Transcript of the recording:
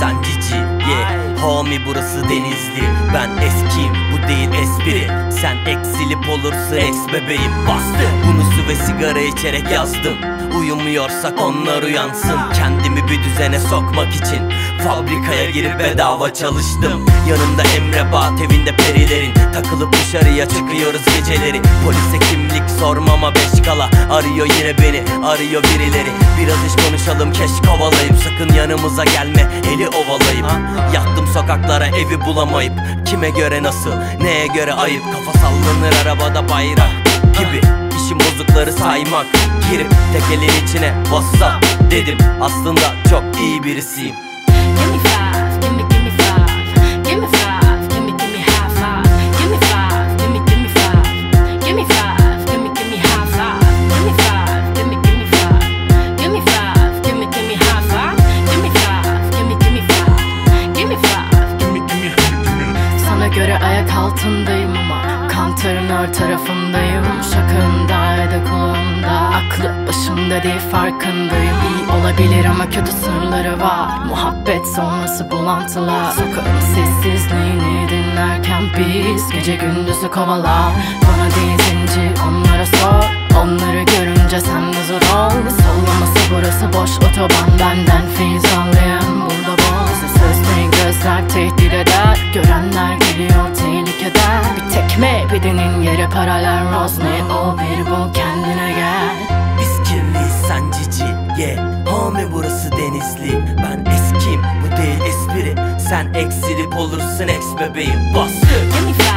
sen cici Homie burası Denizli, ben eskiyim, bu değil espri. Sen eksilip olursun ex bebeğim. Bastı bunu su ve sigara içerek yazdım. Uyumuyorsak onlar uyansın. Kendimi bir düzene sokmak için fabrikaya girip bedava çalıştım. Yanımda Emre Bağat, evinde perilerin. Takılıp dışarıya çıkıyoruz geceleri. Polise kimlik sormama 5 kala. Arıyor yine beni, arıyor birileri. Biraz iş konuşalım, keş kovalayıp. Sakın yanımıza gelme, eli ovalayıp. Yattım sokaklara evi bulamayıp. Kime göre nasıl, neye göre ayıp. Kafa sallanır arabada bayrak gibi. İşim bozukları saymak. Girip tekelin içine WhatsApp dedim. Aslında çok iyi birisiyim. Give me five, give me five. Give me five, give me high five. Give me five, give me five. Give me five, give me high five. Give me five, give me five. Give me five, give me high five. Give me five, give me five. Give me five, give me. Sana göre ayak altındayım ama kantarın her tarafındayım. Şakağındaydı kulağımda, aklı başımda değil farkındayım. İyi olabilir ama kötü sırları var. Muhabbet sonrası bulantılar. Sokağın sessizliğini dinlerken biz gece gündüzü kovalar. Bana değil zenci, onlara sor. Onları görünce sen de zor ol. Sallaması burası boş otoban. Benden feyiz almayan burada bol. Sözlerin gözler tehdit eder. Görenler geliyor tehlikeden. Bir tekme bedenin yere paralel. Rose ne o bir bul kendine gel. Biz kirliyiz sen cici Homie burası Denizli, ben eskiyim, bu değil espri. Sen eksilip olursun ex bebeğim. Bastı Give me five.